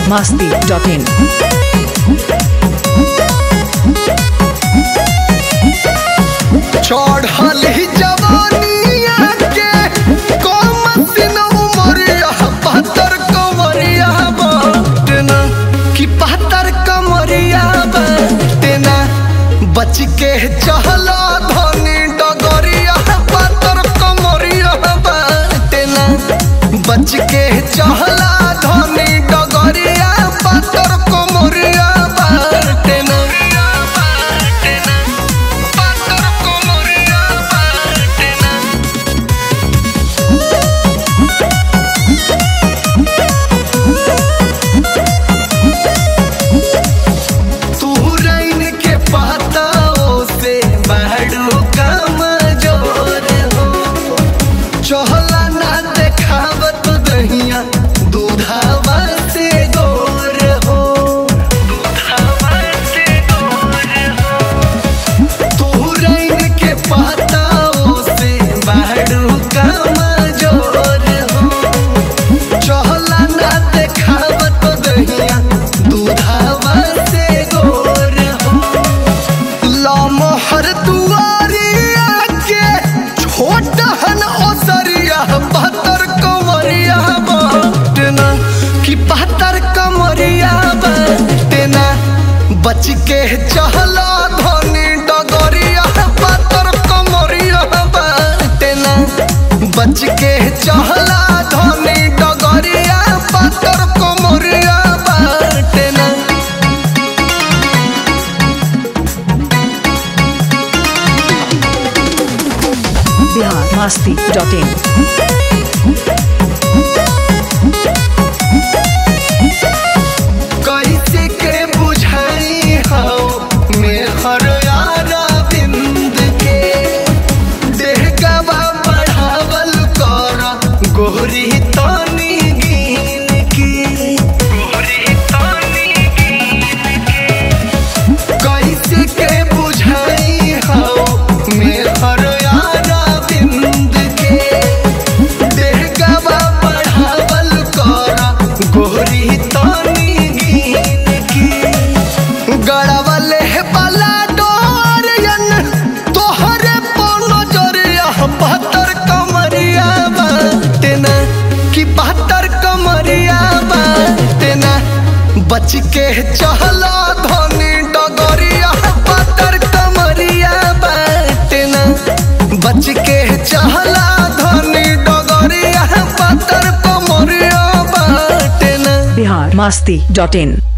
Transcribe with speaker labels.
Speaker 1: biharmasti.in
Speaker 2: चढ़ल ही जवानिया के कमसिन उमरिया पातर कमरिया बटना कि पातर कमरिया बटना बच के चहला धनी डगरिया पातर कमरिया बटना बच के चहला धनी डगरिया पातर कमरिया बटना चहला ना देखावत दहिया दूधावा से गोर हो दूधावा से गोर हो तू रैन के पाताओ से बाड़ू कमजोर हो चहला ना देखावत दहिया दूधावा से गोर हो लमहर दुआरिया के छोट हन पातर कमरिया बटना कि पातर कमरिया बटना बच के चहला धनी डगरिया पातर कमरिया बटना बच के चहला धनी डगरिया पातर कमरिया बटना
Speaker 1: biharmasti.in
Speaker 2: कैसे के बुझाई हो मेहर यारा बिंद के देह गवा बढ़ावल कर गोरी तानी गिन की गोरी तानी गिन के कैसे के बुझाई हो मेहर यारा बिंद के देह गवा बढ़ावल कर गोरी तानी गिन की गड़ावले बाला डोरियन तोहरे पौनो जोरिया बहत्तर कमरिया बटना कि बहत्तर कमरिया बटना बच के चहला धनी डगरिया बहत्तर कमरिया बटना बच के चहला धनी डगरिया बहत्तर कमरिया बटना
Speaker 1: biharmasti.in